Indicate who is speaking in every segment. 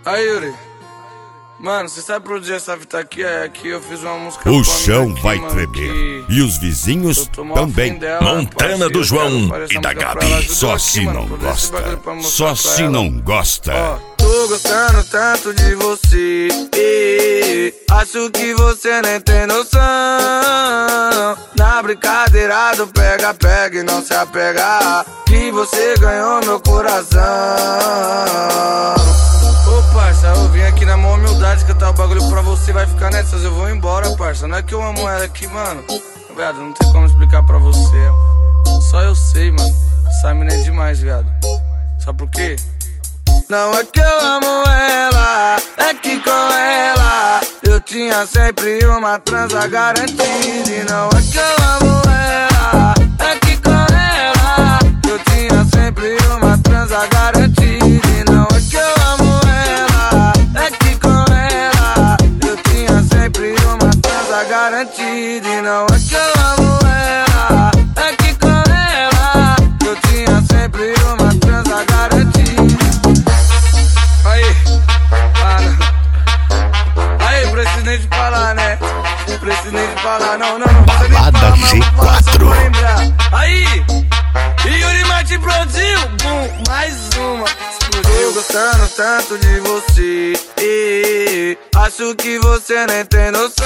Speaker 1: Aí, Yuri. Mano, você sabe produzir essa fita aqui? É que eu fiz uma música.
Speaker 2: O chão
Speaker 1: aqui,
Speaker 2: vai
Speaker 1: mano,
Speaker 2: tremer. E os vizinhos também.
Speaker 1: Dela,
Speaker 2: Montana do João e da Gabi. Só se não gosta. Só se não gosta.
Speaker 1: Ó, tô gostando tanto de você. Acho que você nem tem noção. Na brincadeira do pega-pega e não se apegar, que você ganhou meu coração. Ô parça, eu vim aqui na maior humildade que tá o bagulho pra você, vai ficar nessas, eu vou embora, parça. Não é que eu amo ela aqui, mano. Viado, não tem como explicar pra você. Só eu sei, mano. Essa mina é demais, viado. Sabe por quê? Não é que eu amo ela, é que com ela eu tinha sempre uma transa garantida. E não é que eu amo ela, é que com ela eu tinha sempre uma transa garantida. E não é que eu amo ela, é que com ela eu tinha sempre uma transa garantida. E não é que eu amo ela, é que com ela eu tinha sempre uma transa garantida. Aí, preciso nem de falar, né? Preciso nem de falar, não
Speaker 2: Balada G4.
Speaker 1: Aí, Yuri Martin produziu, bum, mais uma. Explodiu, gostando tanto de você. Acho que você nem tem noção.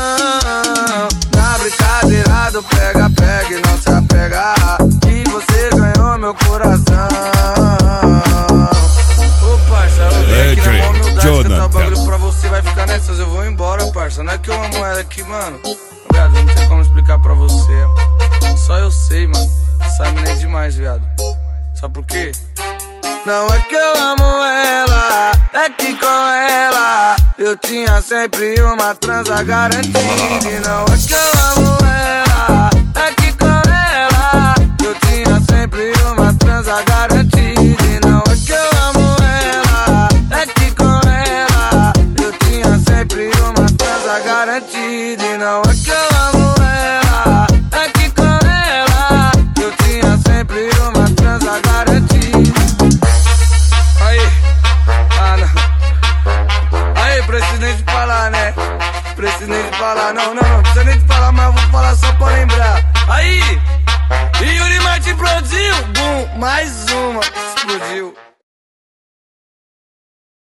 Speaker 1: Na brincadeira do pega-pega e não se apegar, que você ganhou meu coração. Ô parça, eu vim aqui na maior humildade que tá o bagulho pra você, vai ficar nessas, eu vou embora, parça. Não é que eu amo ela aqui, mano. Viado, não tem como explicar pra você. Só eu sei, mano. Essa mina é demais, viado. Sabe por quê? Não é que eu amo ela, é que com ela eu tinha sempre uma transa garantida. E não é que eu amo ela, é que com ela eu tinha sempre uma transa garantida. E não é que eu amo ela, é que com ela eu tinha sempre uma transa garantida. E não é que eu amo ela, é que com ela eu tinha sempre uma transa garantida. Aí, não. Aí, preciso nem de falar, né? Preciso nem de falar, não precisa nem de falar, mas eu vou falar só pra lembrar. Aí, Yuri Martin produziu, bum, mais uma, explodiu.